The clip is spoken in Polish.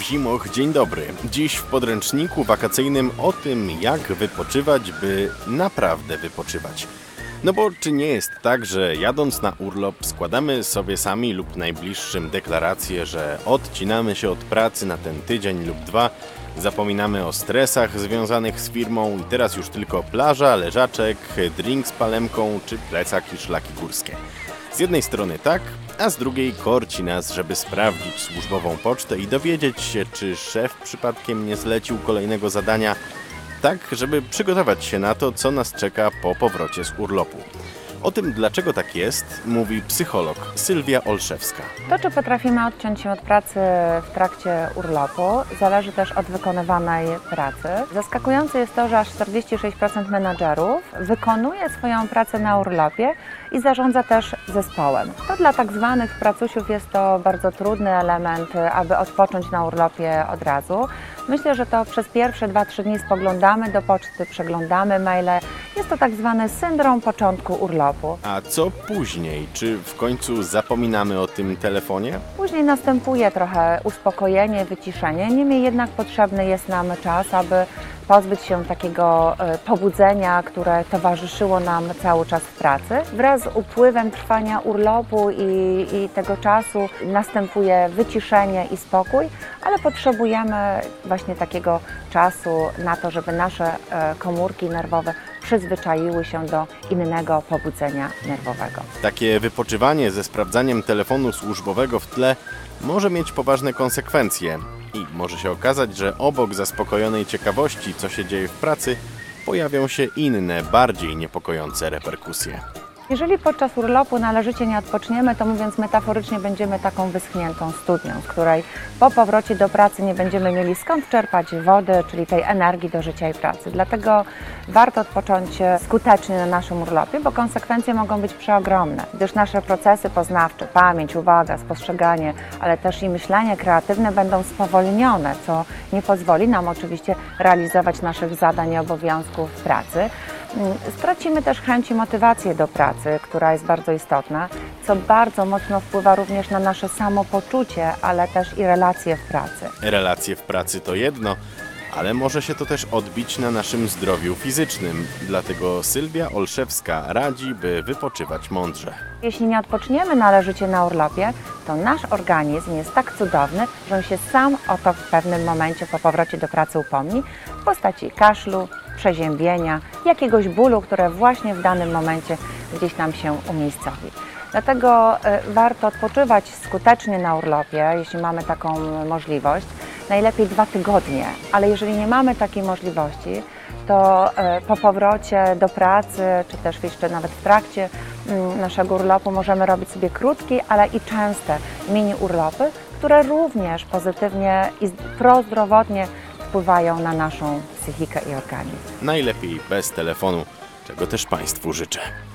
Zimoch, dzień dobry. Dziś w podręczniku wakacyjnym o tym, jak wypoczywać, by naprawdę wypoczywać. No bo czy nie jest tak, że jadąc na urlop składamy sobie sami lub najbliższym deklarację, że odcinamy się od pracy na ten tydzień lub dwa, zapominamy o stresach związanych z firmą i teraz już tylko plaża, leżaczek, drink z palemką czy plecak i szlaki górskie. Z jednej strony tak, a z drugiej korci nas, żeby sprawdzić służbową pocztę i dowiedzieć się, czy szef przypadkiem nie zlecił kolejnego zadania, tak żeby przygotować się na to, co nas czeka po powrocie z urlopu. O tym, dlaczego tak jest, mówi psycholog Sylwia Olszewska. To, czy potrafimy odciąć się od pracy w trakcie urlopu, zależy też od wykonywanej pracy. Zaskakujące jest to, że aż 46% menadżerów wykonuje swoją pracę na urlopie i zarządza też zespołem. To dla tak zwanych pracusiów jest to bardzo trudny element, aby odpocząć na urlopie od razu. Myślę, że to przez pierwsze 2-3 dni spoglądamy do poczty, przeglądamy maile. Jest to tak zwany syndrom początku urlopu. A co później? Czy w końcu zapominamy o tym telefonie? Później następuje trochę uspokojenie, wyciszenie. Niemniej jednak potrzebny jest nam czas, aby pozbyć się takiego pobudzenia, które towarzyszyło nam cały czas w pracy. Wraz z upływem trwania urlopu i tego czasu następuje wyciszenie i spokój, ale potrzebujemy właśnie takiego czasu na to, żeby nasze komórki nerwowe przyzwyczaiły się do innego pobudzenia nerwowego. Takie wypoczywanie ze sprawdzaniem telefonu służbowego w tle może mieć poważne konsekwencje i może się okazać, że obok zaspokojonej ciekawości, co się dzieje w pracy, pojawią się inne, bardziej niepokojące reperkusje. Jeżeli podczas urlopu należycie nie odpoczniemy, to mówiąc metaforycznie będziemy taką wyschniętą studnią, z której po powrocie do pracy nie będziemy mieli skąd czerpać wody, czyli tej energii do życia i pracy. Dlatego warto odpocząć skutecznie na naszym urlopie, bo konsekwencje mogą być przeogromne, gdyż nasze procesy poznawcze, pamięć, uwaga, spostrzeganie, ale też i myślenie kreatywne będą spowolnione, co nie pozwoli nam oczywiście realizować naszych zadań i obowiązków w pracy. Stracimy też chęć i motywację do pracy, która jest bardzo istotna, co bardzo mocno wpływa również na nasze samopoczucie, ale też i relacje w pracy. Relacje w pracy to jedno, ale może się to też odbić na naszym zdrowiu fizycznym. Dlatego Sylwia Olszewska radzi, by wypoczywać mądrze. Jeśli nie odpoczniemy należycie na urlopie, to nasz organizm jest tak cudowny, że on się sam o to w pewnym momencie po powrocie do pracy upomni w postaci kaszlu, przeziębienia, jakiegoś bólu, które właśnie w danym momencie gdzieś nam się umiejscowi. Dlatego warto odpoczywać skutecznie na urlopie, jeśli mamy taką możliwość, najlepiej 2 tygodnie, ale jeżeli nie mamy takiej możliwości, to po powrocie do pracy, czy też jeszcze nawet w trakcie naszego urlopu możemy robić sobie krótkie, ale i częste mini urlopy, które również pozytywnie i prozdrowotnie wpływają na naszą psychikę i organizm. Najlepiej bez telefonu, czego też Państwu życzę.